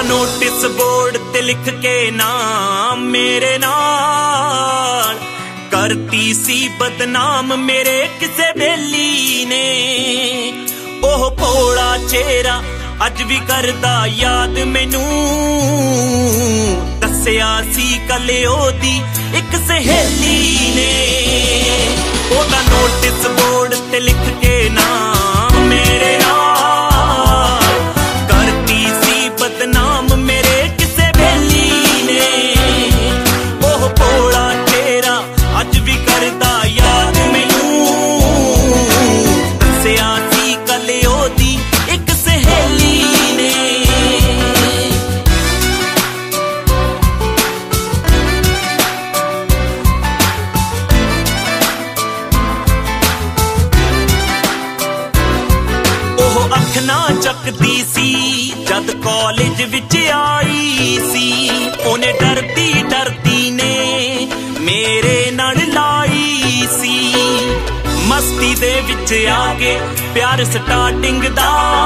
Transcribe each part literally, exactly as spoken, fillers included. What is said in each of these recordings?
Notice board ते लिख के नाम मेरे नाल करती सी बदनाम मेरे किसे बेली ने। ओह भोला चेहरा अज भी करदा याद मैनू, दस्सिया सी कल ओदी एक सहेली ने। ओदा नोटिस बोर्ड ते लिख के नाम मेरे नाल करती सी बदनाम मेरे किसे बेली ने। ओह भोला चेहरा अज भी करदा याद मैनू, दस्सिया सी कल ओदी एक सहेली ने। अख ना चकदी सी जद कॉलेज विच आई सी, ओने डरदी डरदी ने मेरे नाल लाई सी। मस्ती दे विच आके प्यार स्टार्टिंग दा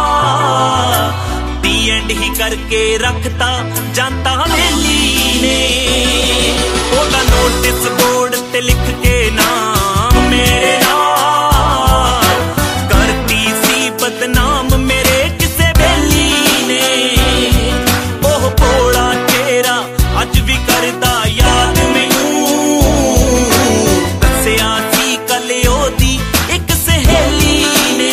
दी एंड ही करके रखता जानता वेली ने। ओदा नोटिस बोर्ड ते लिख के नाम मेरे नाल करती सी बदनाम मेरे किसे बेली ने। ओह भोला चेहरा अज भी करदा याद मैनू, दस्सिया सी कल ओदी एक सहेली ने।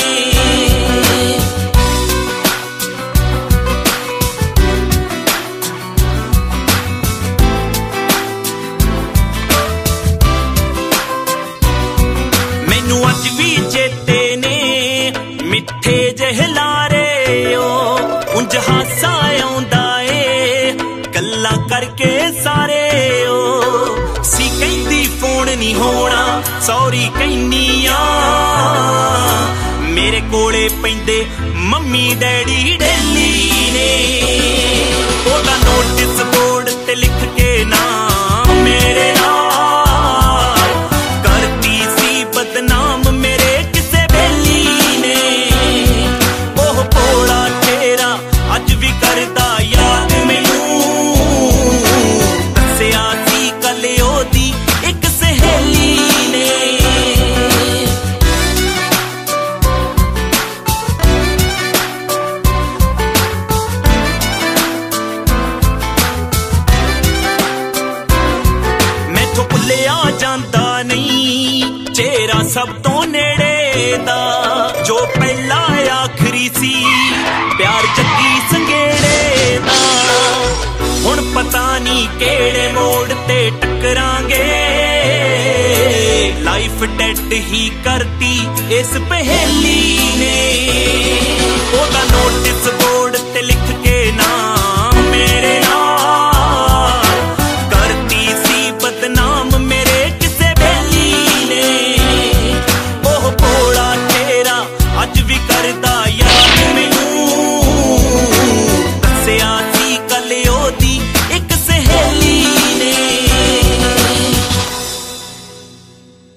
मैनू अज भी चेते ने मिठे जहलारे ओ, उंज हासा आउंदा ए गल्लां करके सारे ओ। सी कहंदी फोन नहीं होना सॉरी कहनी आ, मेरे कोले पैंदे मम्मी डैडी डेली ने। ओदा नोटिस बोर्ड ते लिख के नाम मेरे नाल करती सी बदनाम मेरे किसे बेली ने। ओह भोला चेहरा अज भी करदा याद मैनू, दस्सिया सी कल ओदी एक सहेली ने। मैथों भुल्लिया जांदा नहीं चेहरा सब तो नेड़े दा, जो पहला आखरी सी प्यार जग्गी संगेड़े दा। हुण पता नहीं केड़े मोड़ ते टकरांगे, लाइफ डेड ही करती इस पहेली ने। ओदा